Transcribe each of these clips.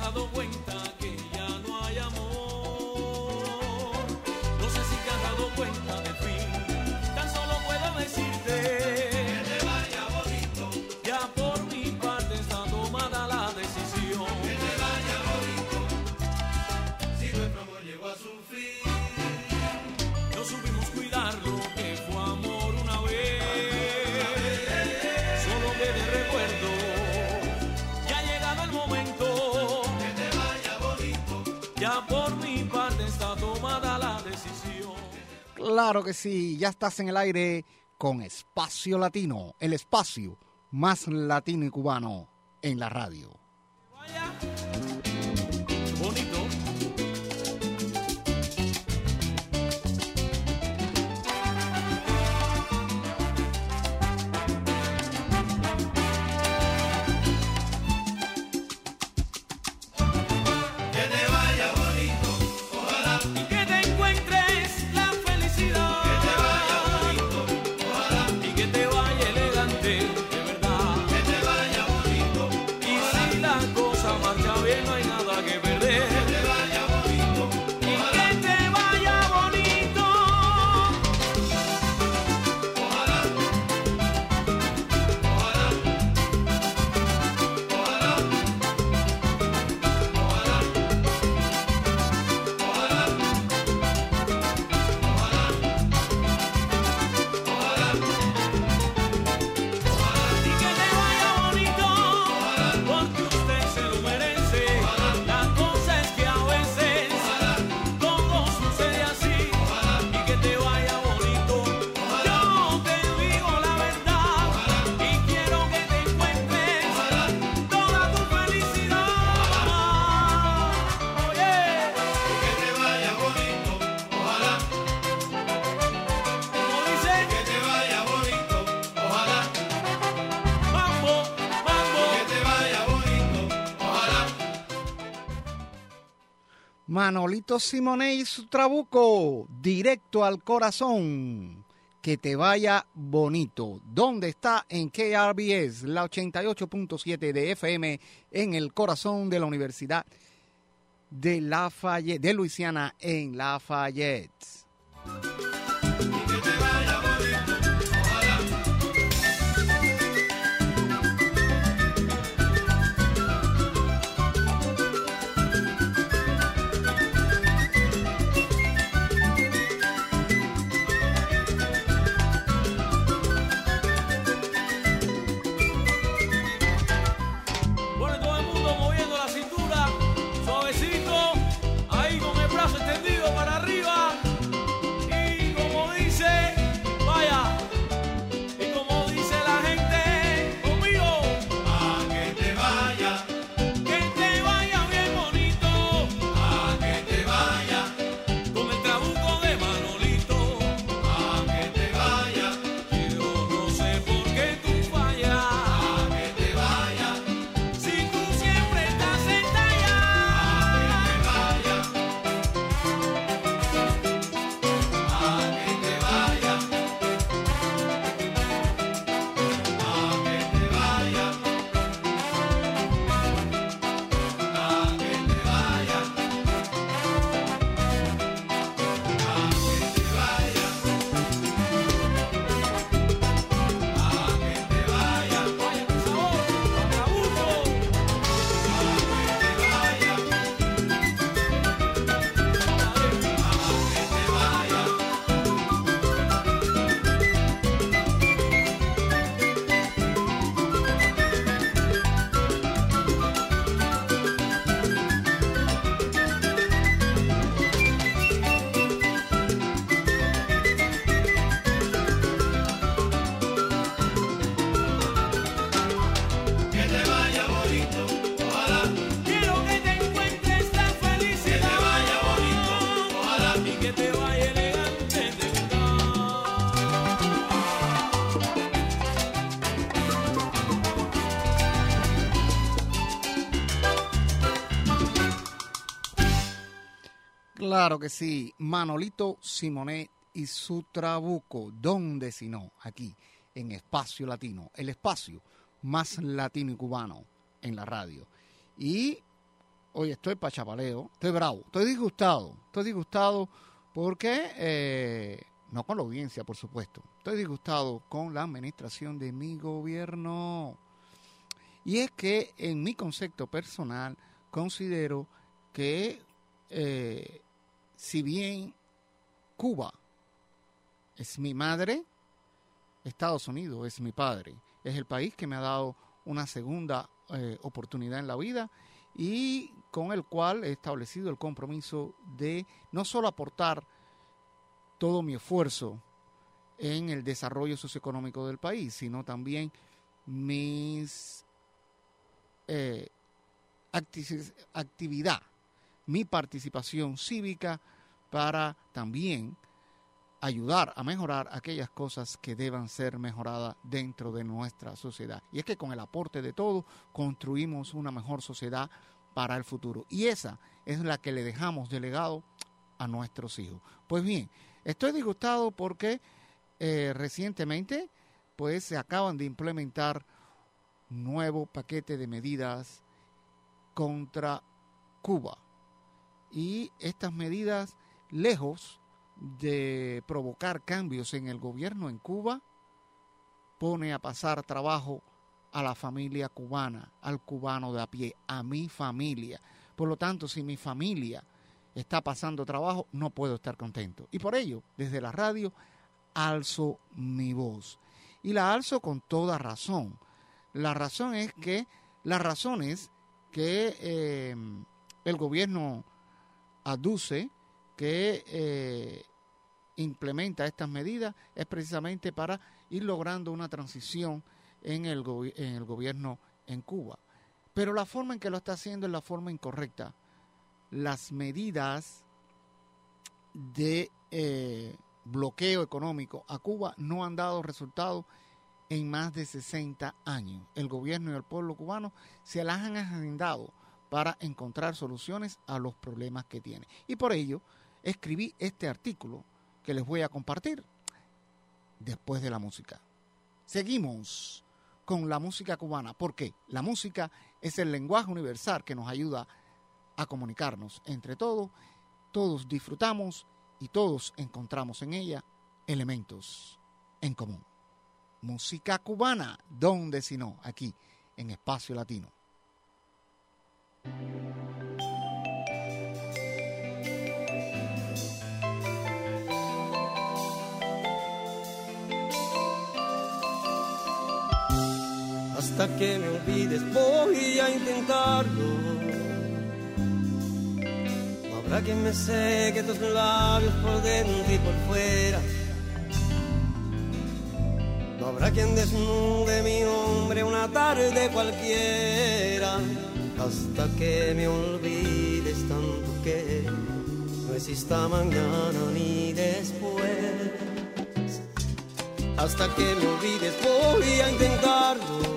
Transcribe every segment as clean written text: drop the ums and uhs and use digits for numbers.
dado cuenta que ya no hay amor. No sé si te has dado cuenta de fin. Tan solo puedo decirte que te vaya bonito. Ya por mi parte está tomada la decisión. Que te vaya bonito. Si nuestro amor llegó a su fin. No supimos cuidar lo que fue amor una vez. Solo quede recuerdo. Ya ha llegado el momento. Que te vaya bonito. Ya por mi parte está tomada la decisión. Claro que sí, ya estás en el aire con Espacio Latino, el espacio más latino y cubano en la radio. Vaya bonito. Que te vaya bonito, ojalá. Y que te encuentres la felicidad. Que te vaya bonito, ojalá. Y que te vaya elegante, de verdad. Que te vaya bonito, ojalá. Y si la cosa marcha bien, no hay nada que perder. Que te vaya bonito, ojalá. Y que te vaya bonito, ojalá. Ojalá. Ojalá. Y que te vaya bonito, porque usted se lo merece. La cosa es que a veces todo sucede así. Y que te vaya bonito. Yo te digo la verdad y quiero que te encuentres toda tu felicidad. Oye, que te vaya bonito, ojalá. Como dice, que te vaya bonito, ojalá. Mambo, mambo, que te vaya bonito, ojalá. Manolito Simonet y su trabuco, directo al corazón. Que te vaya bonito. ¿Dónde está? En KRBS, la 88.7 de FM, en el corazón de la Universidad de Lafayette, de Luisiana, en Lafayette. Y que te vaya bonito, ojalá. Pone todo el mundo moviendo la cintura, suavecito, ahí con el brazo extendido para arriba. Y como dice, vaya, y como dice la gente, conmigo, a que te vaya bien bonito, a que te vaya, con el trabuco de Manolito, a que te vaya, yo no sé por qué tú fallas, a que te vaya, si tú siempre estás en talla, a que te vaya, a que te vaya, a que te vaya, a que te vaya, vaya con sabor, con trabuco, a que te vaya, a que te vaya. Que te vaya bonito, ojalá. Quiero que te encuentres la felicidad. Que te vaya bonito, ojalá. Y que te vaya elegante de verdad. Claro que sí, Manolito Simonet y su trabuco. ¿Dónde si no? Aquí, en Espacio Latino, el espacio más latino y cubano en la radio. Y hoy estoy pa' chapaleo, estoy bravo, estoy disgustado porque, no con la audiencia, por supuesto, estoy disgustado con la administración de mi gobierno. Y es que en mi concepto personal considero que si bien Cuba es mi madre, Estados Unidos es mi padre, es el país que me ha dado una segunda oportunidad en la vida y con el cual he establecido el compromiso de no solo aportar todo mi esfuerzo en el desarrollo socioeconómico del país, sino también mis actividad, mi participación cívica para también ayudar a mejorar aquellas cosas que deban ser mejoradas dentro de nuestra sociedad. Y es que con el aporte de todos construimos una mejor sociedad para el futuro. Y esa es la que le dejamos de legado a nuestros hijos. Pues bien, estoy disgustado porque recientemente pues se acaban de implementar nuevo paquete de medidas contra Cuba. Y estas medidas, lejos de provocar cambios en el gobierno en Cuba, pone a pasar trabajo a la familia cubana, al cubano de a pie, a mi familia. Por lo tanto, si mi familia está pasando trabajo, no puedo estar contento. Y por ello, desde la radio, alzo mi voz. Y la alzo con toda razón. Las razones que el gobierno aduce que implementa estas medidas es precisamente para ir logrando una transición en el gobierno en Cuba. Pero la forma en que lo está haciendo es la forma incorrecta. Las medidas de bloqueo económico a Cuba no han dado resultados en más de 60 años. El gobierno y el pueblo cubano se las han agendado para encontrar soluciones a los problemas que tiene. Y por ello escribí este artículo que les voy a compartir después de la música. Seguimos con la música cubana, porque la música es el lenguaje universal que nos ayuda a comunicarnos entre todos. Todos disfrutamos y todos encontramos en ella elementos en común. Música cubana, ¿dónde si no? Aquí, en Espacio Latino. Hasta que me olvides voy a intentarlo. No habrá quien me seque tus labios por dentro y por fuera. No habrá quien desnude mi nombre una tarde cualquiera. Hasta que me olvides tanto que no exista mañana ni después. Hasta que me olvides voy a intentarlo.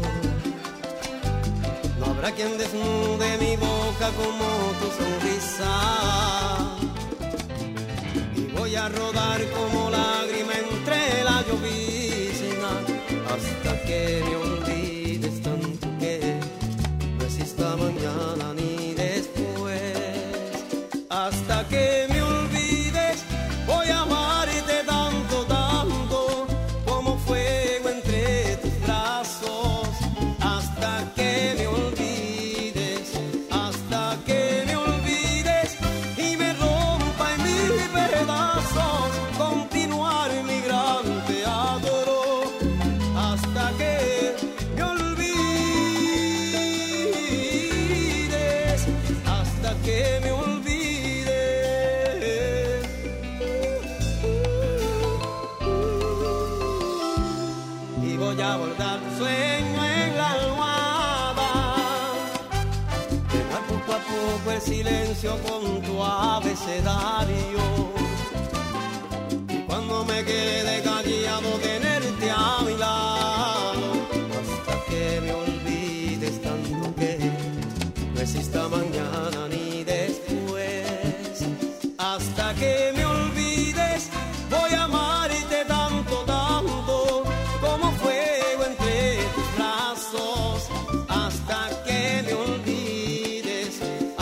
No habrá quien desnude mi boca como tu sonrisa. Y voy a rodar como lágrima entre la llovizna. Hasta que me olvides tanto que no exista mañana ni después. Hasta que me olvides voy a amarte tanto, tanto como fuego entre tus brazos. Hasta que me olvides, hasta que me olvides y me rompa en mil pedazos. Continuar mi gran teatro hasta que me olvides, hasta que me olvides. Y voy a bordar tu sueño en la almohada, llenar poco a poco el silencio con tu abecedario. Y cuando me quede callado tenerte a mi lado, hasta que me olvides tanto que no exista mañana ni después. Hasta que me olvides voy a amarte tanto, tanto como fuego entre tus brazos. Hasta que me olvides,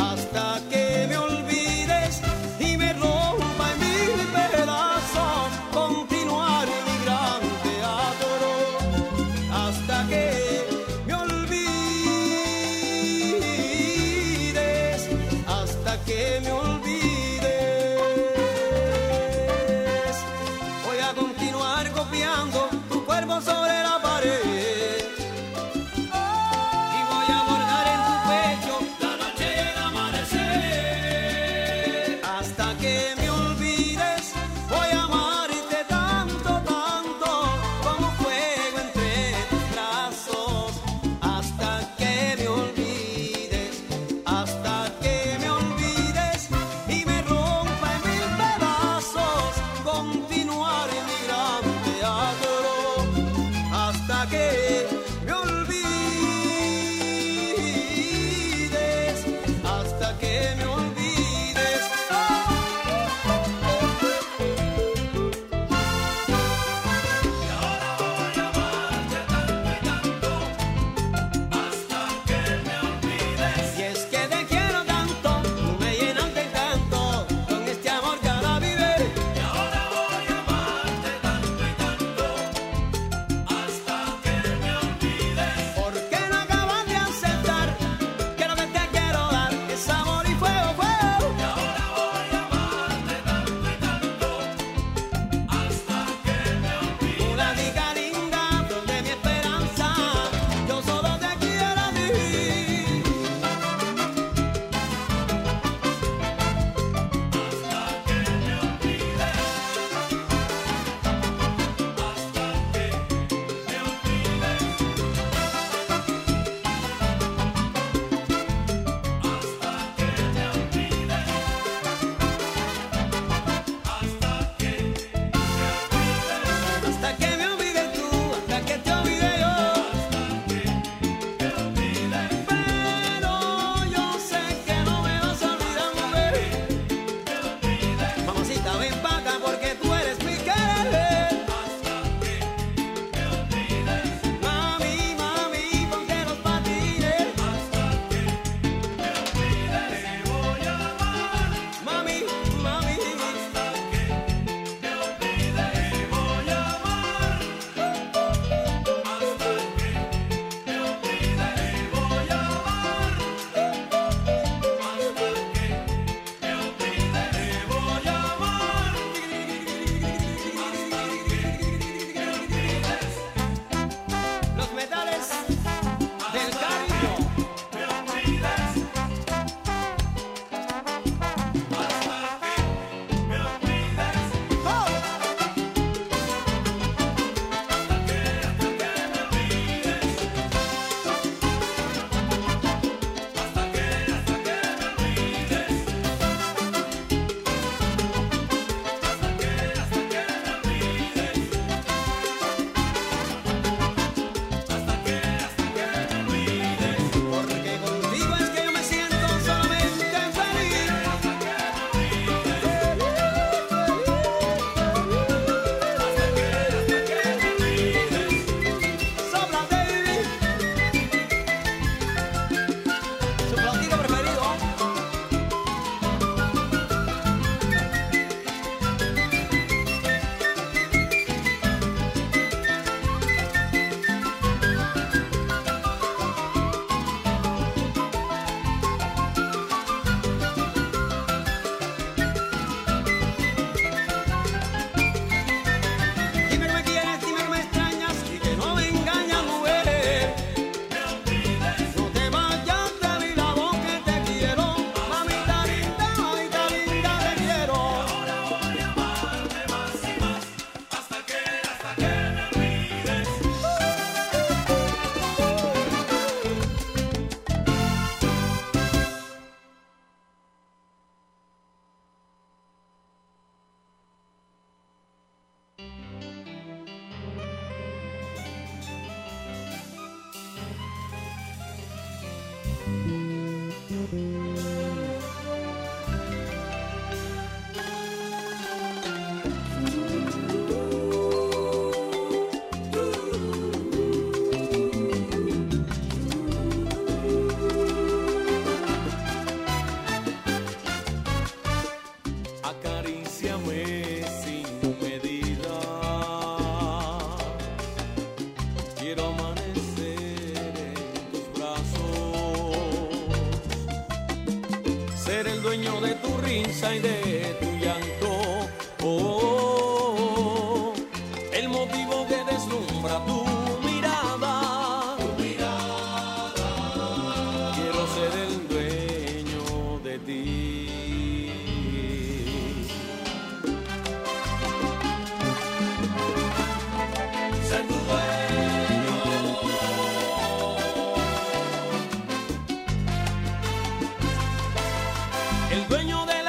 Y de tu llanto, oh, el motivo que deslumbra tu mirada, quiero ser el dueño de ti. Ser tu dueño, el dueño de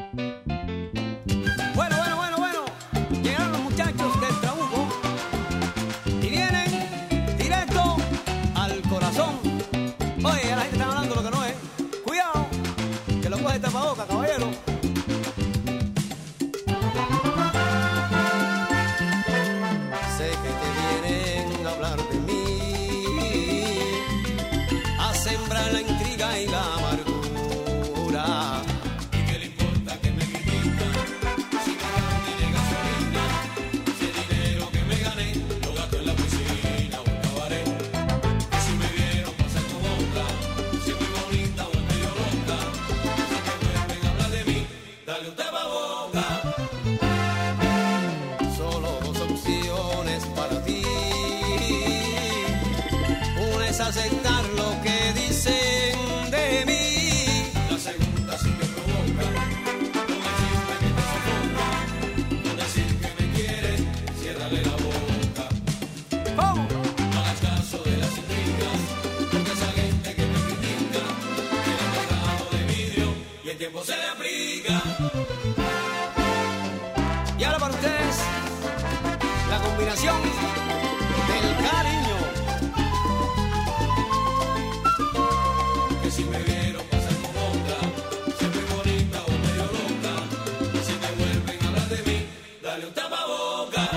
Bueno. Llegaron los muchachos del Trabuco y vienen directo al corazón. Oye, a la gente está hablando lo que no es. Cuidado, que lo coge el tapaboca, caballero. Sé que te vienen a hablar de mí, a sembrar la intriga y la amargura. ¿Y qué le importa que me critican? Si me gané de gasolina, ese dinero que me gané lo gasto en la piscina o en cabaret. Y si me vieron pasar con otra, si es muy bonita o es medio loca, si que vuelven a hablar de mí, dale un tapaboca. Solo dos opciones para ti. Una es aceptar lo que dicen de mí. La segunda sí me provoca, con el chisme que te sofoca, con decir que me quieres, ciérrale la boca. ¿Cómo? No hagas caso de las intrigas, porque esa gente que me critica tiene un tejado de vidrio y el tiempo se le aplica. Y ahora para ustedes, la combinación del cariño. Que si me vieron pasar con otra, si es muy bonita o medio loca, si te vuelven a hablar de mí, dale un tapaboca.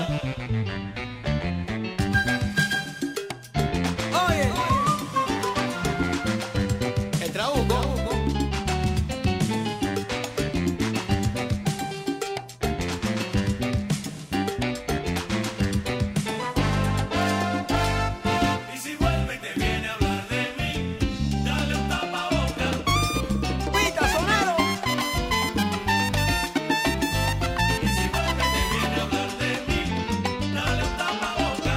Oye, el Trabuco. Y si vuelve y te viene a hablar de mí, dale un tapaboca. Pica, sonero. Y si vuelve y te viene a hablar de mí, dale un tapaboca.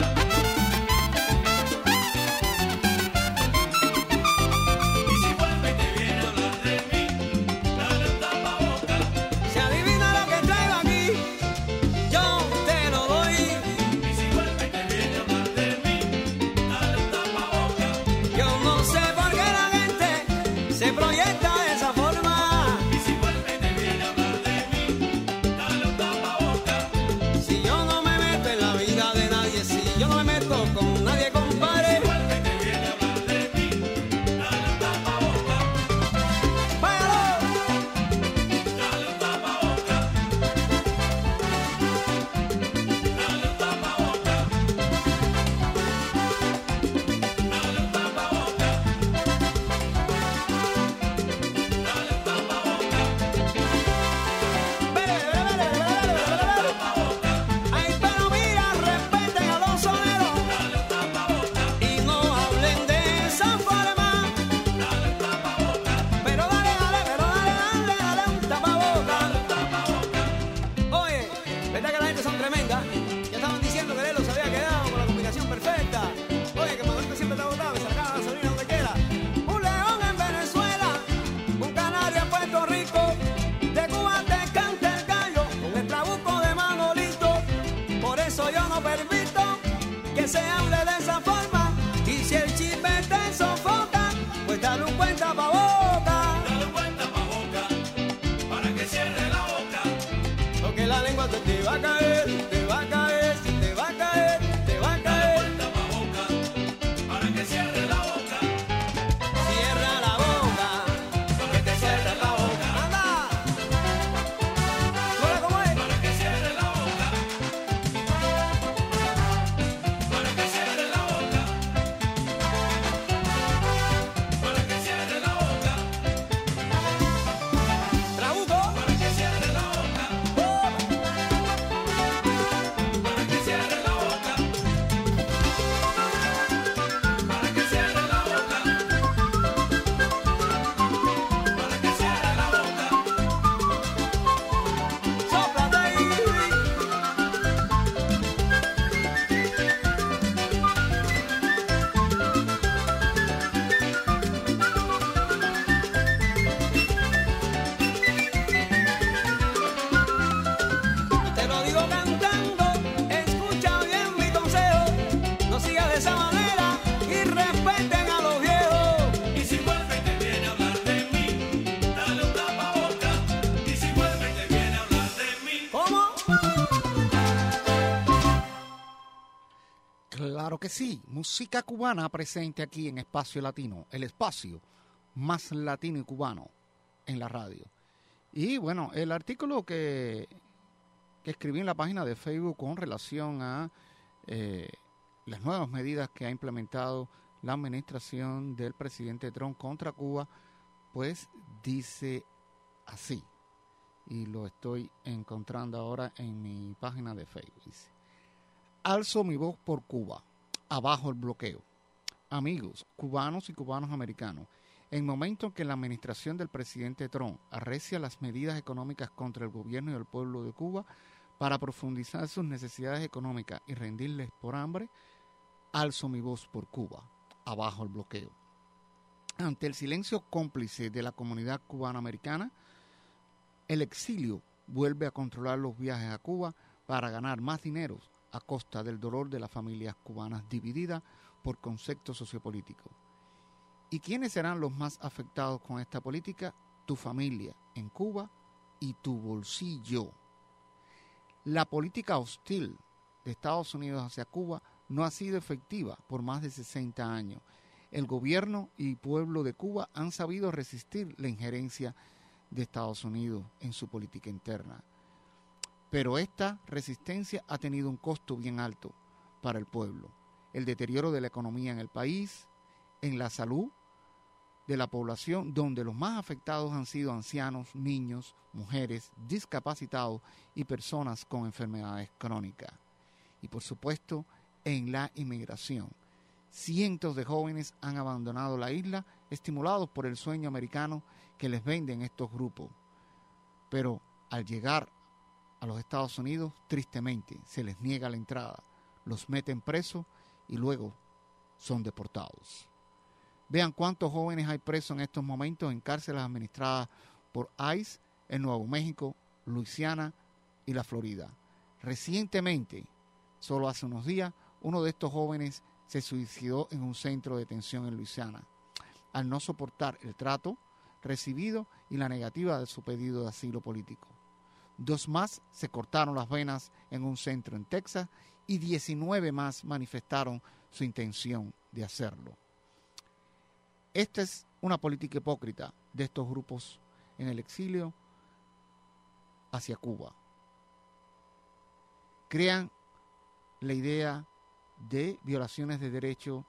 Y si vuelve y te viene a hablar de mí, dale un tapaboca. Se adivina lo que traigo aquí, yo te lo doy. Y si vuelve y te viene a hablar de mí, dale un tapaboca. Yo no sé por qué la gente se proyecta de esa forma. Y si vuelve y te viene a hablar de mí, dale un tapaboca. Si yo no me meto en la vida de nadie, si yo no me meto con nadie, compadre. Vuelve y te viene a hablar de mí, dale un tapaboca. ¡Págalo! Dale un tapaboca. Dale un tapaboca. Dale un tapaboca. Dale un tapaboca. Ay, pero mira, respeten a los soneros Dale un tapaboca. y no hablen de esa forma. Dale un tapaboca. Pero dale un tapaboca. Oye, ¿verdad que la gente son tremendas? Ya estaban diciendo que Lelo se había quedado con la combinación perfecta. Oye, que Manolito siempre está botado, que se acaba la gasolina donde quiera. Un león en Venezuela, un canario en Puerto Rico, de Cuba te canta el gallo con el Trabuco de Manolito. Por eso yo no permito que se hable de esa forma. Y si el chisme te sofoca, pues dale un buen tapaboca. Dale un buen tapaboca para que cierre la boca. Porque la lengua se te va a caer, te va a caer, se te va a caer, te va a Dale un caer. buen tapaboca para que cierre la boca. Cierra la boca, Para que cierre la boca. anda. ¿Cómo cómo es? Para que cierre la boca. Para que cierre la boca. Para que cierre la boca. Trabuco. Para que cierre la boca. Claro que sí, música cubana presente aquí en Espacio Latino, el espacio más latino y cubano en la radio. Y bueno, el artículo que escribí en la página de Facebook con relación a las nuevas medidas que ha implementado la administración del presidente Trump contra Cuba, pues dice así, y lo estoy encontrando ahora en mi página de Facebook. Dice: alzo mi voz por Cuba, abajo el bloqueo. Amigos cubanos y cubanos americanos, en momento en que la administración del presidente Trump arrecia las medidas económicas contra el gobierno y el pueblo de Cuba para profundizar sus necesidades económicas y rendirles por hambre, alzo mi voz por Cuba, abajo el bloqueo. Ante el silencio cómplice de la comunidad cubano-americana, el exilio vuelve a controlar los viajes a Cuba para ganar más dinero a costa del dolor de las familias cubanas divididas por conceptos sociopolíticos. ¿Y quiénes serán los más afectados con esta política? Tu familia en Cuba y tu bolsillo. La política hostil de Estados Unidos hacia Cuba no ha sido efectiva por más de 60 años. El gobierno y pueblo de Cuba han sabido resistir la injerencia de Estados Unidos en su política interna. Pero esta resistencia ha tenido un costo bien alto para el pueblo. El deterioro de la economía en el país, en la salud de la población, donde los más afectados han sido ancianos, niños, mujeres, discapacitados y personas con enfermedades crónicas. Y por supuesto, en la inmigración. Cientos de jóvenes han abandonado la isla, estimulados por el sueño americano que les venden estos grupos. Pero al llegar a los Estados Unidos, tristemente, se les niega la entrada, los meten presos y luego son deportados. Vean cuántos jóvenes hay presos en estos momentos en cárceles administradas por ICE en Nuevo México, Luisiana y la Florida. Recientemente, solo hace unos días, uno de estos jóvenes se suicidó en un centro de detención en Luisiana, al no soportar el trato recibido y la negativa de su pedido de asilo político. 2 más se cortaron las venas en un centro en Texas y 19 más manifestaron su intención de hacerlo. Esta es una política hipócrita de estos grupos en el exilio hacia Cuba. Crean la idea de violaciones de derechos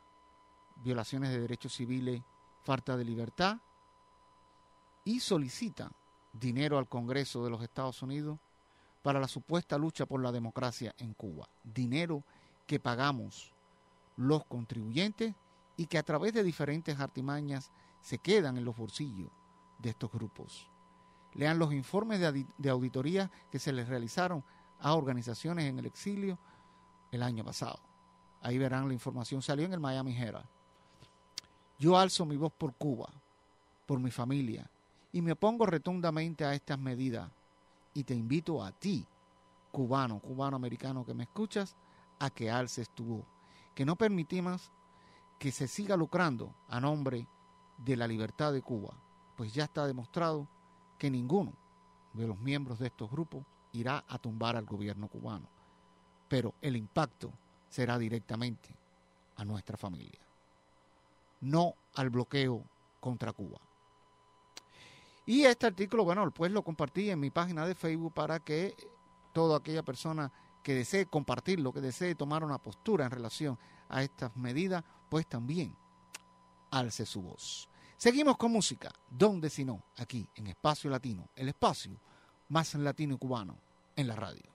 civiles, falta de libertad, y solicitan dinero al Congreso de los Estados Unidos para la supuesta lucha por la democracia en Cuba. Dinero que pagamos los contribuyentes y que a través de diferentes artimañas se quedan en los bolsillos de estos grupos. Lean los informes de auditoría que se les realizaron a organizaciones en el exilio el año pasado. Ahí verán la información, salió en el Miami Herald. Yo alzo mi voz por Cuba, por mi familia, y me opongo rotundamente a estas medidas. Y te invito a ti, cubano americano que me escuchas, a que alces tu voz. Que no permitimos que se siga lucrando a nombre de la libertad de Cuba, pues ya está demostrado que ninguno de los miembros de estos grupos irá a tumbar al gobierno cubano, pero el impacto será directamente a nuestra familia, no al bloqueo contra Cuba. Y este artículo, bueno, pues lo compartí en mi página de Facebook para que toda aquella persona que desee compartirlo, que desee tomar una postura en relación a estas medidas, pues también alce su voz. Seguimos con música, ¿dónde si no? Aquí en Espacio Latino, el espacio más latino y cubano en la radio.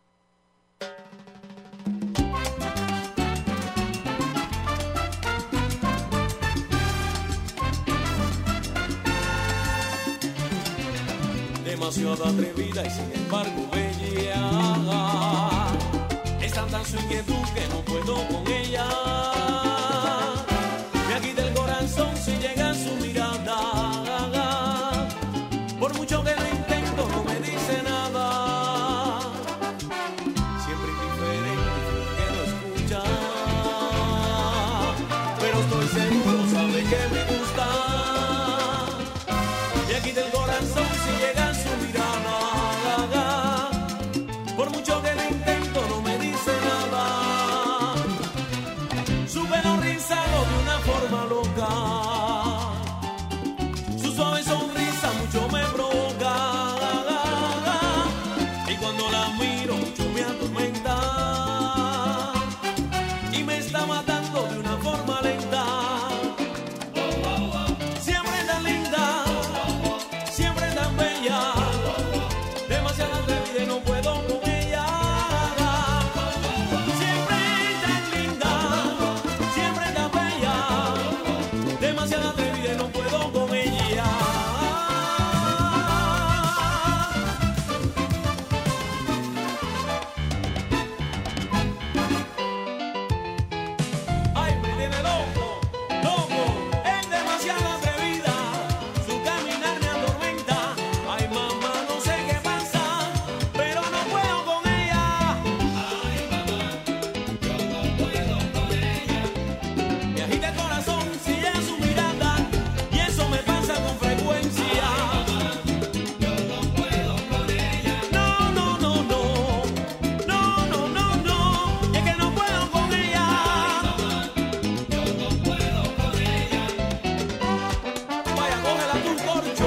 Demasiado atrevida y sin embargo bella. Es tanta su inquietud que no puedo con ella. Me agita el corazón si llega su mirada. Por mucho que lo intento no me dice nada. Siempre indiferente que no escucha. Pero estoy seguro, sabe que me gusta. Me agita el corazón si llega su mirada. Por mucho que lo intento no me dice nada. demasiado atrevida y no puedo con ella. Siempre tan linda, siempre tan bella, demasiado atrevida y no puedo con ella. Ay, me tiene loco, loco, es demasiado atrevida, su caminar me atormenta. Ay, mamá, no sé qué pasa, pero no puedo con ella. Ay, mamá, yo no puedo con ella. Me agita el corazón si es su mirada, y eso me pasa con frecuencia. Yo no puedo con ella. No, no, no, no, no, no, no, no, es que no puedo con ella. Yo no puedo con ella. Vaya, cógela tu corcho.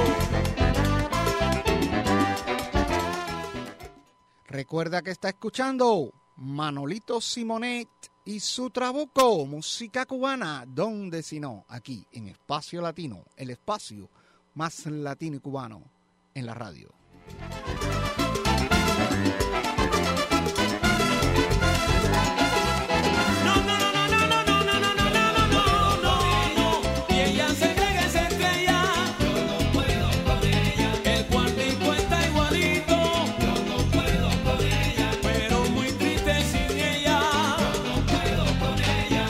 Recuerda que está escuchando Manolito Simonet y su trabuco, música cubana, donde si no, aquí en Espacio Latino, el espacio más latino y cubano en la radio. No, no, no, no, no, no, no, no, no, no, no, no, no, no. Y ella se cree que es estrella. Yo no puedo con ella. El cuartico está igualito. Yo no puedo con ella. Pero muy triste sin ella. Yo no puedo con ella.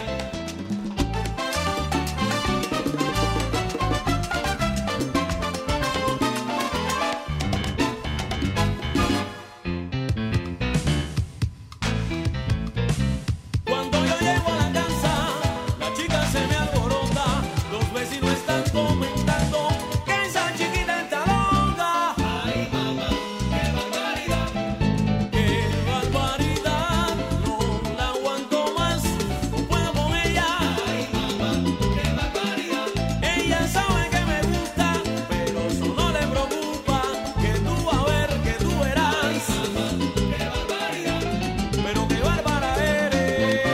Cuando yo llego a la casa, la chica se me alborota. Los vecinos están comentando que esa chiquita está loca. Ay, mamá, qué barbaridad. Qué barbaridad, no la aguanto más, no puedo con ella. Ay, mamá, qué barbaridad. Ella sabe que me gusta, pero eso no le preocupa. Que tú vas a ver, que tú verás. Ay, mamá, qué barbaridad. Pero qué bárbara eres.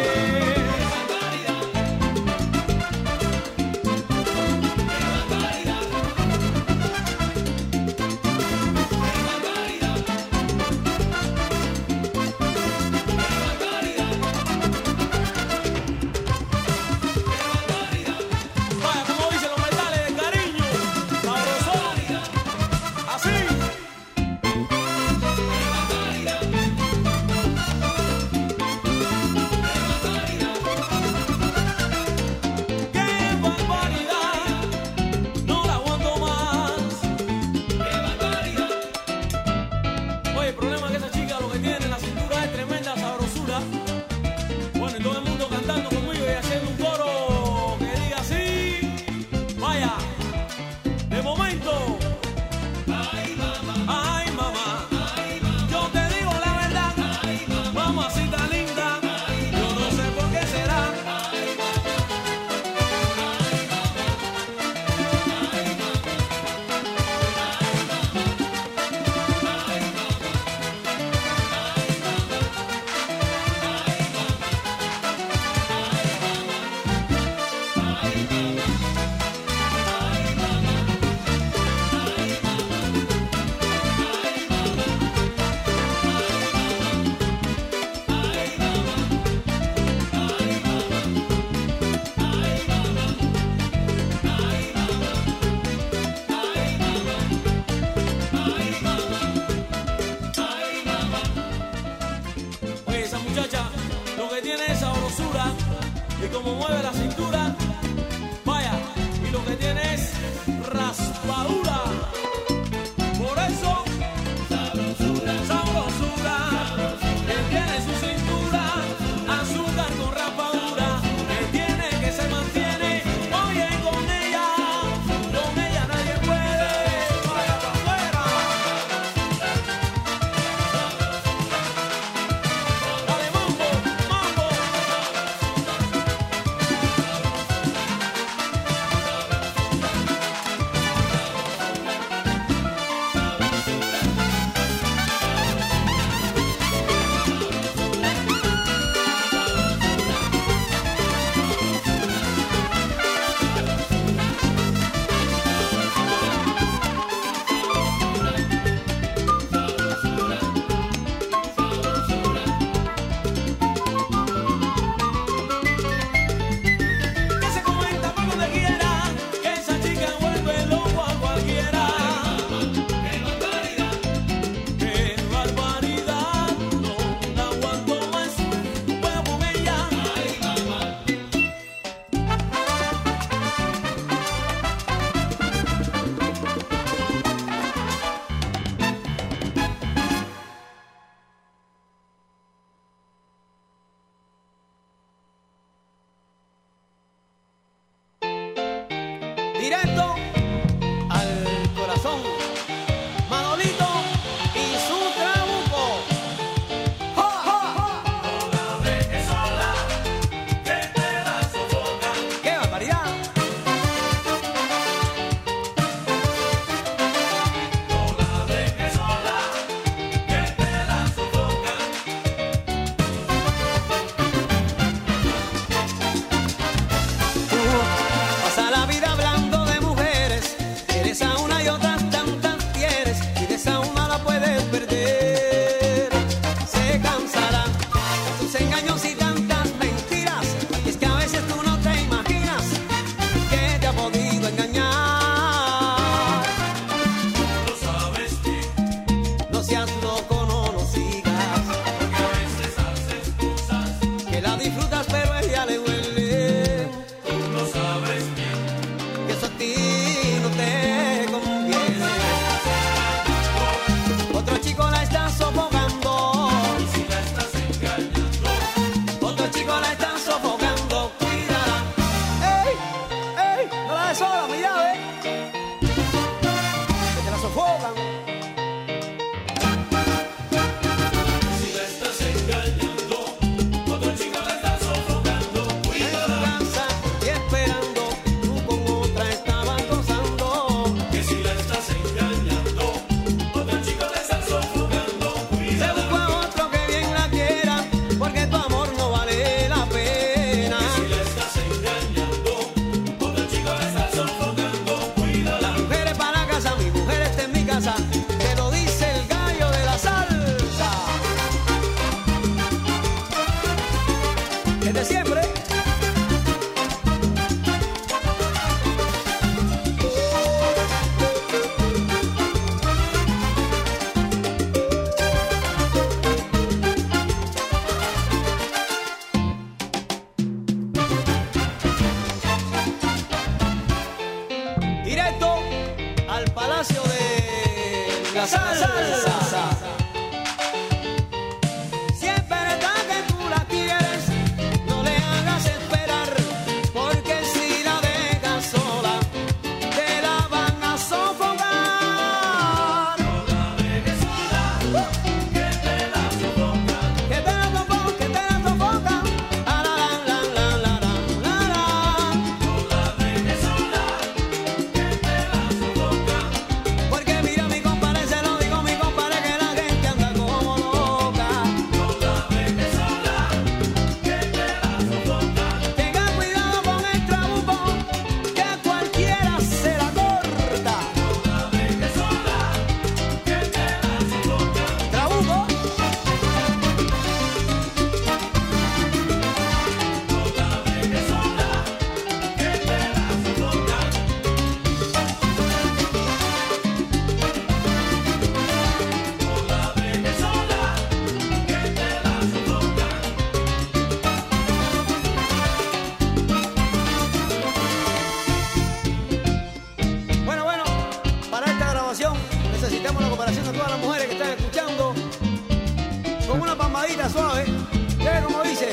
Vaya, como dicen los metales de cariño, sabrosón, así. ¡Qué barbaridad! No la aguanto más. ¡Qué barbaridad! Oye, el problema es que esa chica lo que tiene en la cintura es tremenda sabrosura. Bueno, y todo el mundo cantando conmigo y haciendo un coro que diga así. Vaya, de momento. Ay, mamá. Ay, mamá. Yo te digo la verdad. Ay, mamá. Mamacita linda. Yo no sé por qué será. Oye, esa muchacha lo que tiene es sabrosura y como mueve la cintura, vaya, y lo que tiene es raspadura. Por eso, sabrosura, sabrosura, que tiene su cintura, azúcar con raspadura, que tiene que se mantiene. Oye, con ella nadie puede. Vaya para afuera. Dale mambo, mambo. Directo al corazón. Manolito y su trabuco. ¡Ja, ja, ja! No la dejes sola, que te la sofoca. ¡Qué barbaridad! No la dejes sola, que te la sofoca. Pasa la vida hablando de mujeres, eres a una y otras tantas quieres, y de esa una la puedes perder. Se cansará de tus engaños y tantas mentiras, y es que a veces tú no te imaginas que te ha podido engañar. Lo sabes bien, No seas loco, no lo sigas, porque a veces haces cosas. que la disfrutas pero a ella le duele, Tú lo sabes bien. que eso a ti no te conviene. Otro chico la está sofocando, Y si la estás engañando, otro chico la está sofocando, cuídala. ¡Ey! ¡Ey! No la des sola, mi llave. Que te la sofocan. si la estás engañando, otro chico la está sofocando. En tu Cuídala, casa y esperando, tú con otra estabas gozando. que si la estás engañando, otro chico la está sofocando. Se Cuídala, buscó a otro que bien la quiera, porque tu amor no vale la pena. si la estás engañando, otro chico la está sofocando. Cuídala, Las mujeres para la casa, mi mujer está en mi casa, te lo dice el gallo de la salsa. Desde siempre. Directo al Palacio de la Salsa. Siempre está que tú la quieres, no le hagas esperar, porque si la dejas sola, te la van a sofocar. no la dejes sola, que te la sofoca. Que te la sofocan, que te la sofocan. Ah, la, la, la, la, la, la, la. No la dejes sola, que te la sofoca. Porque mira mi compadre, se lo digo mi compadre, que la gente anda como loca. No la dejes sola, que te la sofoca. Tenga cuidado con el trabuco, que cualquiera se la corta. No la dejes sola, que te la sofoca. Trabuco. No la dejes sola, que te la sofoca. No la dejes sola, que te la sofoca. Bueno, para esta grabación necesitamos la cooperación de todas las mujeres que están escuchando, con una palmadita suave, que como dice.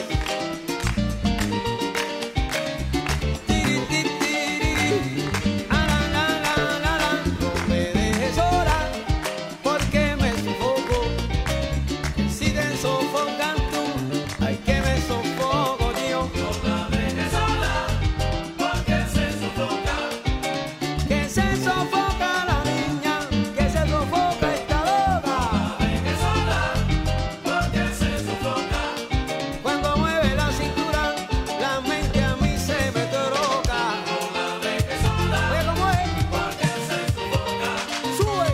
Tiri, ti, tiri, ah, la, no me dejes sola, porque me sofoco. Si te sofocan tú, ay que me sofoco yo. No la dejes sola, porque se sofoca. Que se sofoca la niña, que se sofoca esta loca. No la dejes sola, porque se sofoca. Cuando mueve la cintura, la mente a mí se me troca. No la dejes sola, Oye, ¿cómo es? porque se sofoca. Sube.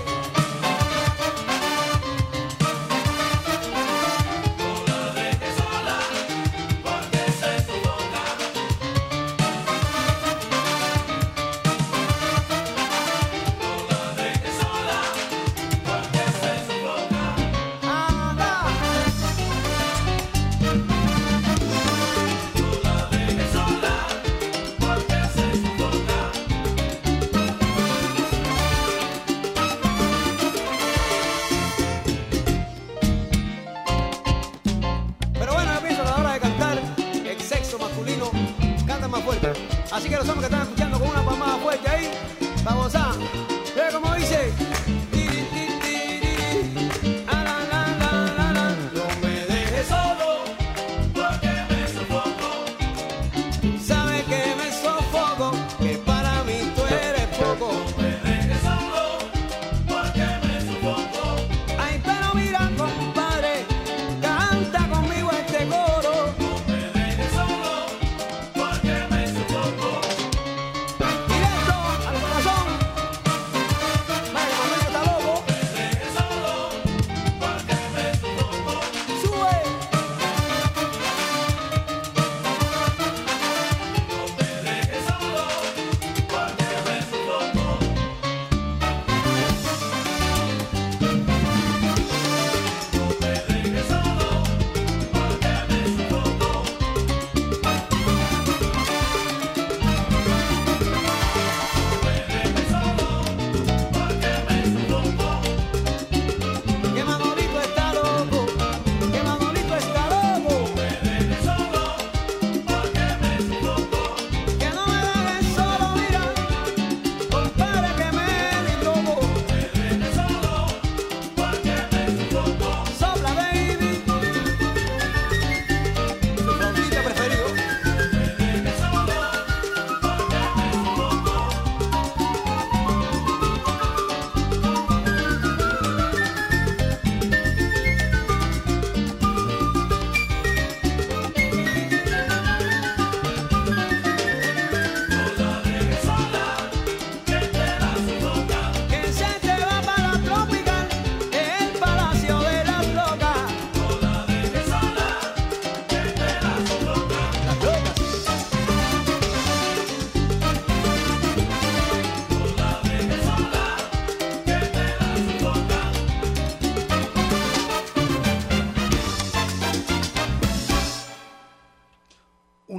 No la dejes sola, porque se sofoca. No la dejes sola, porque se sofoca. Anda. No la dejes sola, porque se sofoca. Pero bueno, yo pienso que a la hora de cantar, el sexo masculino canta más fuerte. Así que los hombres que están escuchando con una palmada fuerte ahí.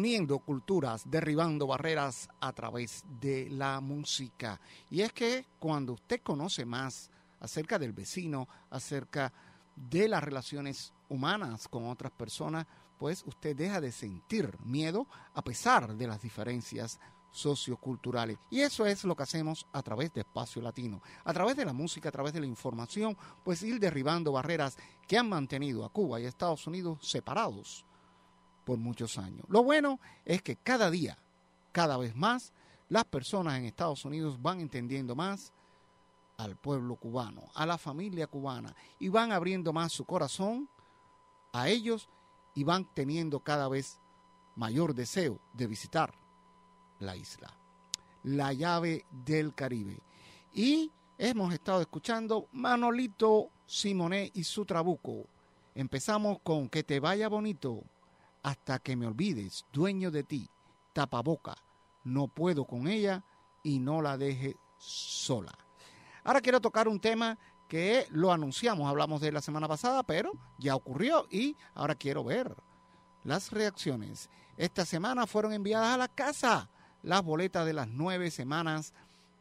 uniendo culturas, derribando barreras a través de la música. Y es que cuando usted conoce más acerca del vecino, acerca de las relaciones humanas con otras personas, pues usted deja de sentir miedo a pesar de las diferencias socioculturales. Y eso es lo que hacemos a través de Espacio Latino, a través de la música, a través de la información, pues ir derribando barreras que han mantenido a Cuba y a Estados Unidos separados por muchos años. Lo bueno es que cada día, cada vez más, las personas en Estados Unidos van entendiendo más al pueblo cubano, a la familia cubana, y van abriendo más su corazón a ellos y van teniendo cada vez mayor deseo de visitar la isla, la llave del Caribe. Y hemos estado escuchando Manolito Simonet y su Trabuco. Empezamos con Que te vaya bonito, Hasta que me olvides, Dueño de ti, Tapaboca, No puedo con ella y No la deje sola. Ahora quiero tocar un tema que lo anunciamos, hablamos de la semana pasada, pero ya ocurrió y ahora quiero ver las reacciones. Esta semana fueron enviadas a la casa las boletas de las 9 semanas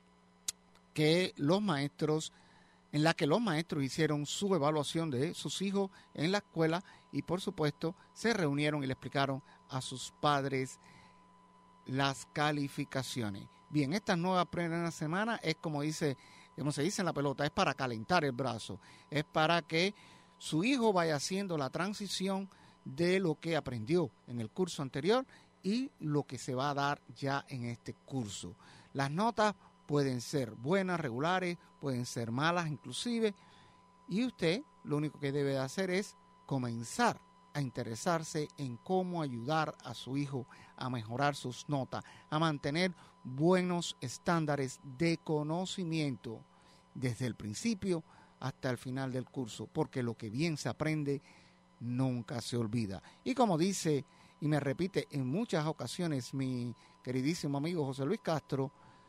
que los maestros, en la que los maestros hicieron su evaluación de sus hijos en la escuela y por supuesto se reunieron y le explicaron a sus padres las calificaciones. Bien, esta nueva primera semana es como se dice en la pelota, es para calentar el brazo, es para que su hijo vaya haciendo la transición de lo que aprendió en el curso anterior y lo que se va a dar ya en este curso. Las notas pueden ser buenas, regulares, pueden ser malas inclusive, y usted lo único que debe de hacer es comenzar a interesarse en cómo ayudar a su hijo a mejorar sus notas, a mantener buenos estándares de conocimiento desde el principio hasta el final del curso, porque lo que bien se aprende nunca se olvida. Y como dice y me repite en muchas ocasiones mi queridísimo amigo José Luis Castro,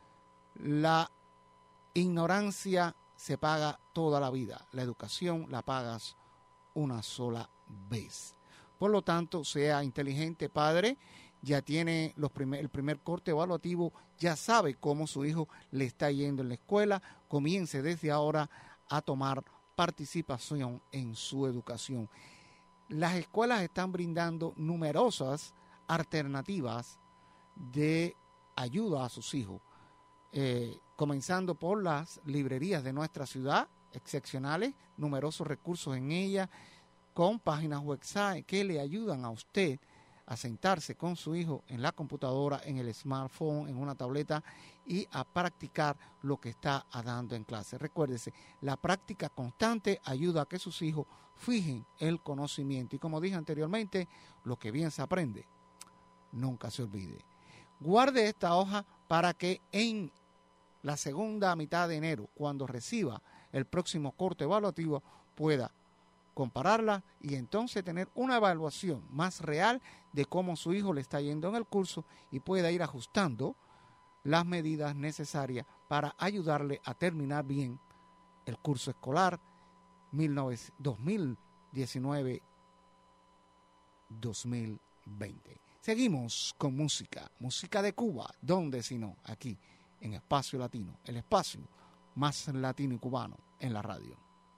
la ignorancia se paga toda la vida, la educación la pagas una sola vez. Por lo tanto, sea inteligente padre, ya tiene el primer corte evaluativo, ya sabe cómo su hijo le está yendo en la escuela, comience desde ahora a tomar participación en su educación. Las escuelas están brindando numerosas alternativas de ayuda a sus hijos, comenzando por las librerías de nuestra ciudad, excepcionales, numerosos recursos en ellas, con páginas website que le ayudan a usted a sentarse con su hijo en la computadora, en el smartphone, en una tableta y a practicar lo que está dando en clase. Recuérdese, la práctica constante ayuda a que sus hijos fijen el conocimiento y como dije anteriormente, lo que bien se aprende nunca se olvide. Guarde esta hoja para que en la segunda mitad de enero, cuando reciba el próximo corte evaluativo, pueda compararla y entonces tener una evaluación más real de cómo su hijo le está yendo en el curso y pueda ir ajustando las medidas necesarias para ayudarle a terminar bien el curso escolar 2019-2020. Seguimos con música de Cuba, ¿dónde si no? Aquí en Espacio Latino, el espacio más latino y cubano en la radio.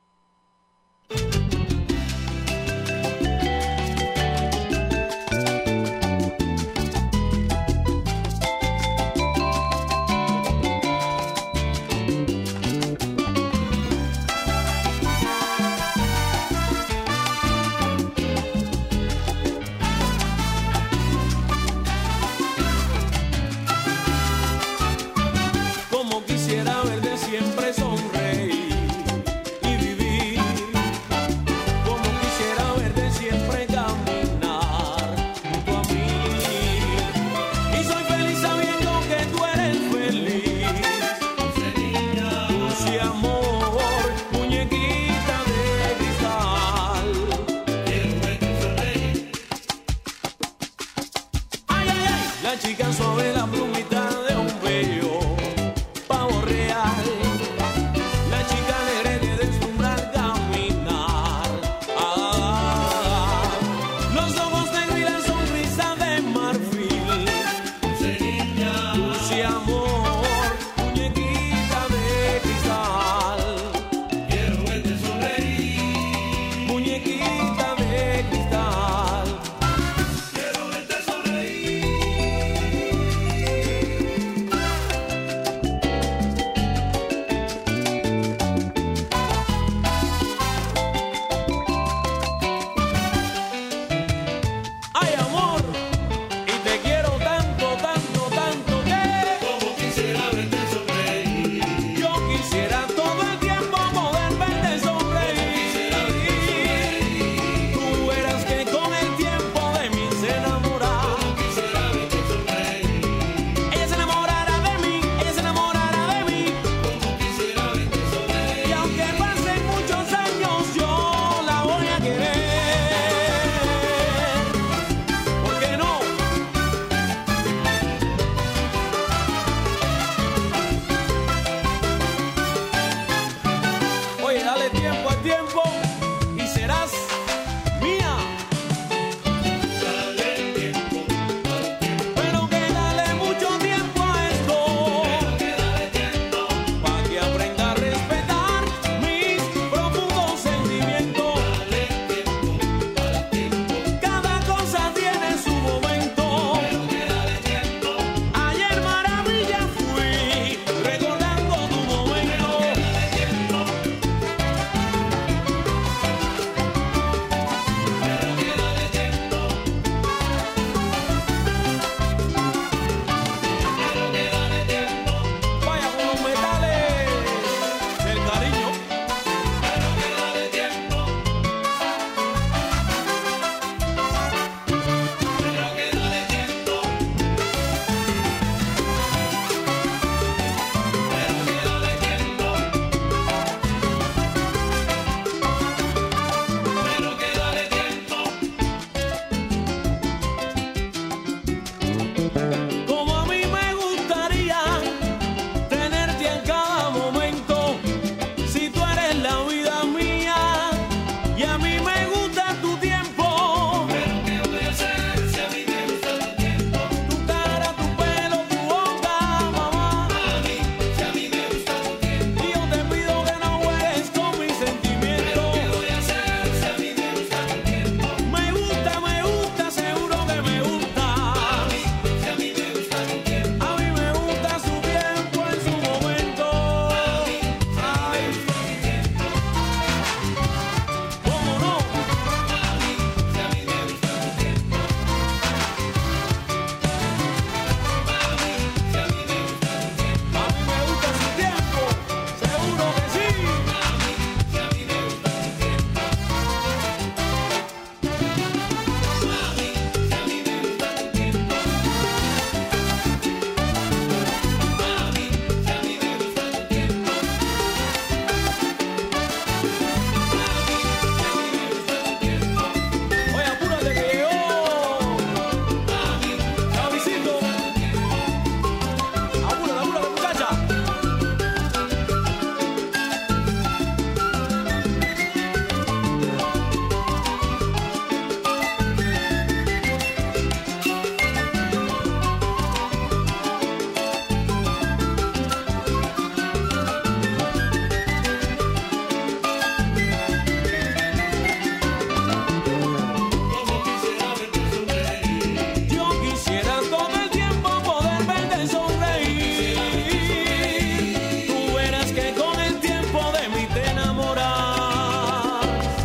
Siempre sonreír y vivir, como quisiera verte siempre caminar junto a mí. Y soy feliz sabiendo que tú eres feliz. Dulce amor, muñequita de cristal. Quiero verte sonreír. Ay, ay, ay, la chica suave, la plumita de un bello pavo real. Los ojos negros y la sonrisa de marfil. muñequita de cristal. Quiero verte sonreír. Ay, amor, y te quiero tanto, tanto, tanto que como quisiera verte sonreír. Yo quisiera todo el tiempo poder verte sonreír. Tú verás que con el tiempo de mí se enamorará. Quisiera verte sonreír. Ella se enamorará de mí, ella se enamorará de mí. Como quisiera verte sonreír. Y aunque pasen muchos años, yo la voy a querer. ¿Por qué no? Oye, dale tiempo al tiempo y serás mía. Dale tiempo al tiempo. Pero que dale mucho tiempo a esto. Pero que dale tiempo. Pa' que aprenda a respetar mis profundos sentimientos. Dale tiempo al tiempo. Cada cosa tiene su momento. Pero que dale tiempo. Ayer maravilla fui recordando tu momento. Dale tiempo. Vaya con los metales del cariño. Pero que dale tiempo. Pero que dale tiempo. Pero que dale tiempo. Pero que dale tiempo. Como a mí me gustaría tenerte en cada momento, si tú eres la vida mía y a mí me gusta tu tiempo. Pero qué voy a hacer si a mí me gusta tu tiempo. Tu cara, tu pelo, tu boca, mamá. A mí, si a mí me gusta tu tiempo. Y yo te pido que no juegues con mis sentimientos. Pero qué voy a hacer si a mí me gusta tu tiempo. Me gusta, seguro que me gusta. A mí, si a mí me gusta tu tiempo. A mí me gusta su tiempo en su momento. A mí, si a mí me gusta tu tiempo. ¿Cómo no? A mí, si a mí me gusta tu tiempo. A mí, si a mí me gusta tu tiempo. A mí me gusta su tiempo, seguro que sí. A mí, si a mí me gusta tu tiempo. A mí, si a mí me gusta tu tiempo. Oye, apúrate que llegó Chavicito. Apúrate, muchacha. Yo quisiera todo el tiempo poder verte sonreír. Tú verás que con el tiempo de mí te enamorarás.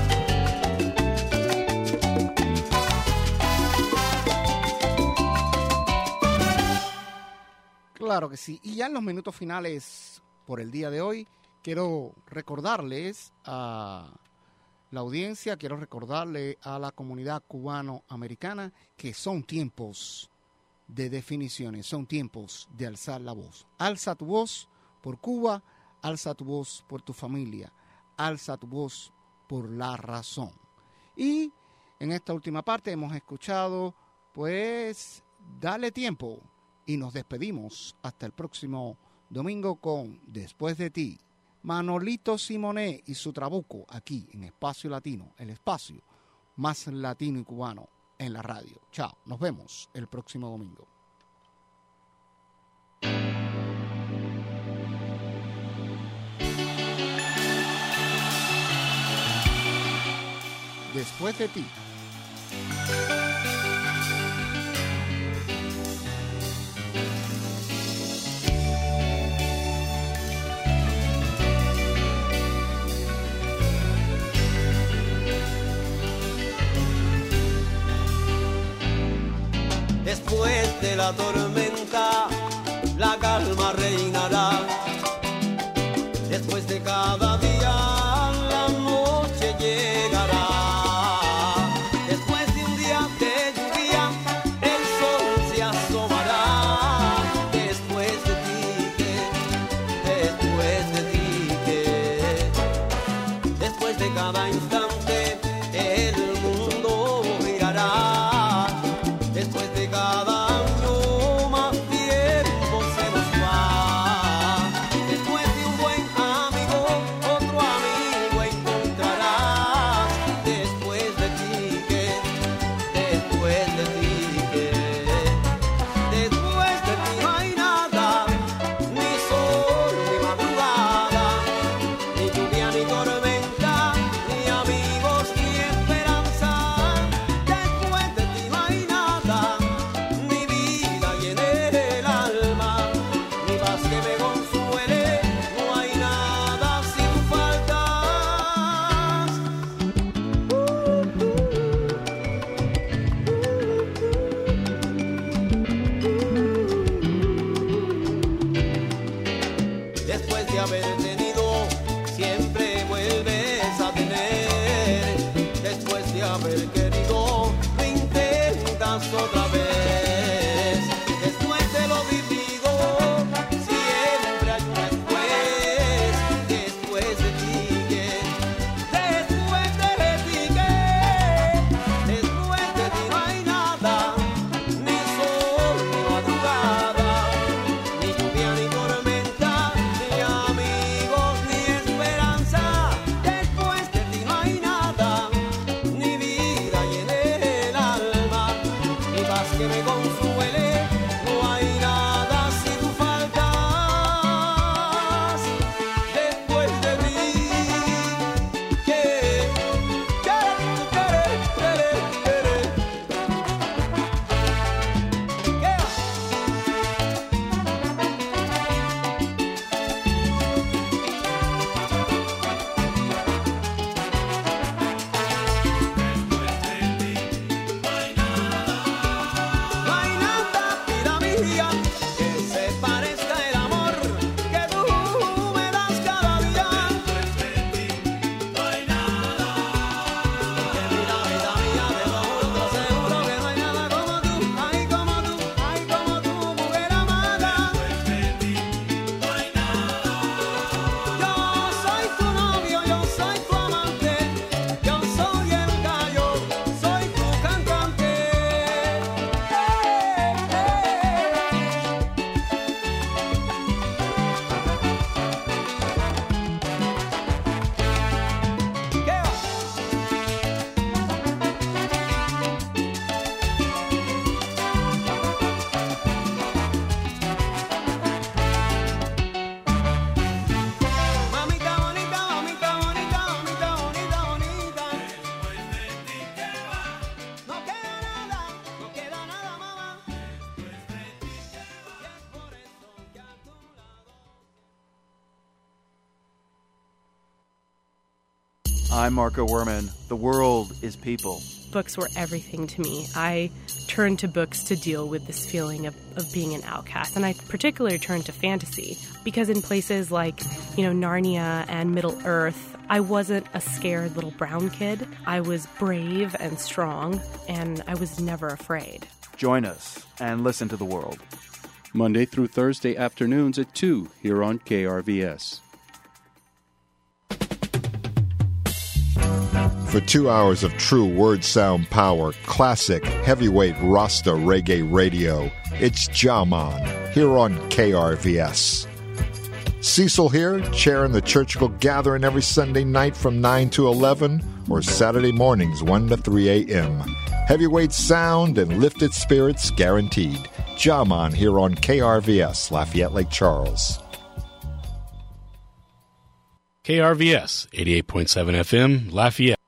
Claro que sí. Y ya en los minutos finales por el día de hoy, quiero recordarles a la audiencia, quiero recordarle a la comunidad cubano-americana que son tiempos de definiciones, son tiempos de alzar la voz. Alza tu voz por Cuba, alza tu voz por tu familia, alza tu voz por la razón. Y en esta última parte hemos escuchado, pues, Dale Tiempo, y nos despedimos hasta el próximo domingo con Después de ti. Manolito Simoné y su trabuco aquí en Espacio Latino, el espacio más latino y cubano en la radio. Chao, nos vemos el próximo domingo. Después de ti. Después de la tormenta, la calma reinará. Después de cada día, la noche llegará. Después de un día de lluvia, el sol se asomará. Después de ti, después de cada instante, el mundo girará. Después de cada año más tiempo se nos va. Después de un buen amigo, otro amigo encontrarás. Después de ti no hay nada, ni sol ni madrugada, ni lluvia ni tormenta, ni amigos ni esperanza. Después de ti no hay nada, ni vida llene el alma, ni paz que me consuele. No hay nada si tú faltas. Después de haber tenido, siempre vuelves a tener. Después de haber querido, lo intentas otra vez. Después de lo vivido, siempre hay un después. Después de ti no hay nada, ni sol ni madrugada, ni lluvia ni tormenta, ni amigos ni esperanza. Después de ti no hay nada, ni vida llene el alma, ni paz que me consuele. No hay nada si tú faltas. Después de ti, no hay nada, vida mía, que se parezca el amor que tú me das cada día. Que mira, vida mía, de lo juro, seguro que no hay nada como tú, ay como tú, mujer amada. Yo soy tu novio, yo soy tu amante, yo soy el gallo, soy tu cantante. ¿Qué va? Mamita bonita, mamita bonita, mamita bonita, bonita. No queda nada, mamá. Y es por eso que a tu lado. I'm Marco Werman. The world is people. Books were everything to me. I turned to books to deal with this feeling of being an outcast. And I particularly turned to fantasy because in places like, Narnia and Middle-earth, I wasn't a scared little brown kid. I was brave and strong, and I was never afraid. Join us and listen to the world. Monday through Thursday afternoons at 2 here on KRVS. For 2 hours of true word sound power, classic heavyweight Rasta reggae radio, it's Jaman here on KRVS. Cecil here, chairing the Churchill Gathering every Sunday night from 9 to 11 or Saturday mornings 1 to 3 a.m. Heavyweight sound and lifted spirits guaranteed. Jaman here on KRVS, Lafayette Lake Charles. KRVS 88.7 FM, Lafayette.